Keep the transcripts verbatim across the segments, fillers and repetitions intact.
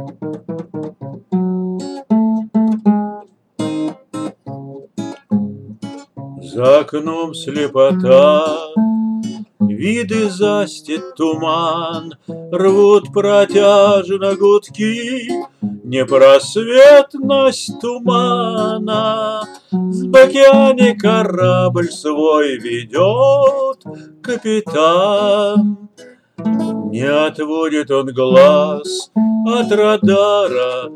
За окном слепота, виды застит туман, рвут протяжно гудки, непросветность тумана. В океане корабль свой ведет капитан. Не отводит он глаз от радара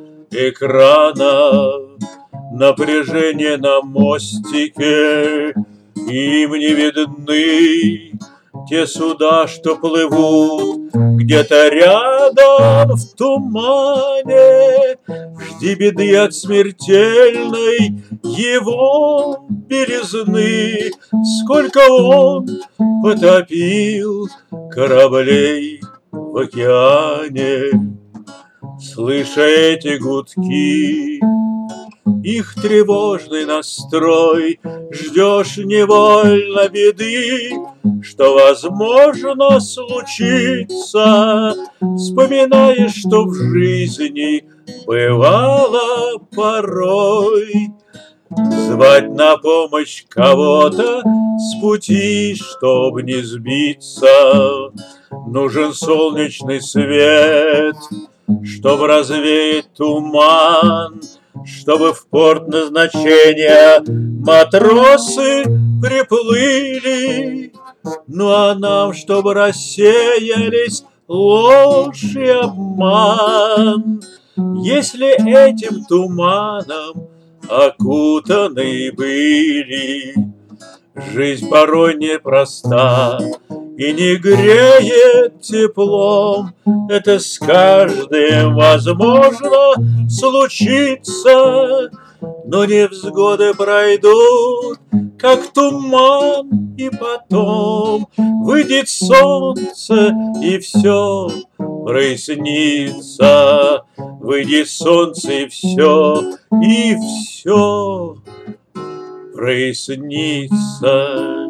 экрана. Напряжение на мостике, им не видны те суда, что плывут где-то рядом в тумане. Жди беды от смертельной его белизны. Сколько он потопил кораблей в океане. Слыша эти гудки, их тревожный настрой, ждешь невольно беды, что, возможно, случится. Вспоминаешь, что в жизни бывало порой. Звать на помощь кого-то с пути, чтоб не сбиться. Нужен солнечный свет, чтоб развеять туман, чтобы в порт назначения матросы приплыли. Ну а нам, чтобы рассеялись ложь и обман. Если этим туманом окутаны были, жизнь порой непроста и не греет теплом. Это с каждым возможно случится, но невзгоды пройдут, как туман, и потом выйдет солнце, и все прояснится. Выйдет солнце, и все, и все прояснится.